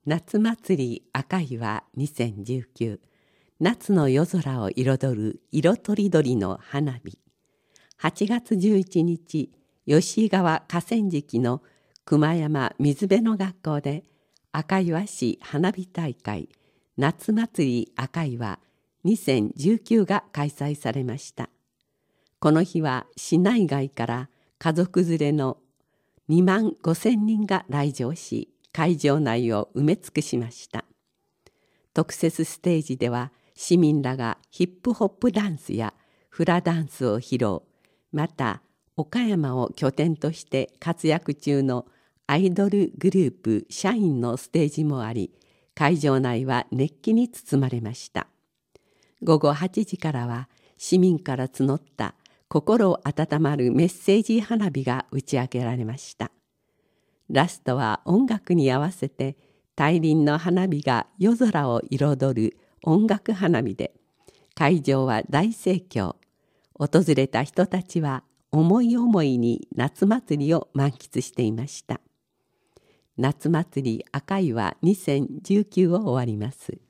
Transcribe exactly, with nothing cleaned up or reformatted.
夏祭り赤岩にせんじゅうきゅう、夏の夜空を彩る色とりどりの花火。はちがつじゅういちにち、吉井川河川敷の熊山水辺の学校で赤岩市花火大会夏祭り赤岩にせんじゅうきゅうが開催されました。この日は市内外から家族連れのにまんごせんにんが来場し、会場内を埋め尽くしました。特設ステージでは市民らがヒップホップダンスやフラダンスを披露。また岡山を拠点として活躍中のアイドルグループ社員のステージもあり、会場内は熱気に包まれました。ごごはちじからは市民から募った心を温まるメッセージ花火が打ち上げられました。ラストは音楽に合わせて大輪の花火が夜空を彩る音楽花火で、会場は大盛況。訪れた人たちは思い思いに夏祭りを満喫していました。夏祭り赤岩にせんじゅうきゅうを終わります。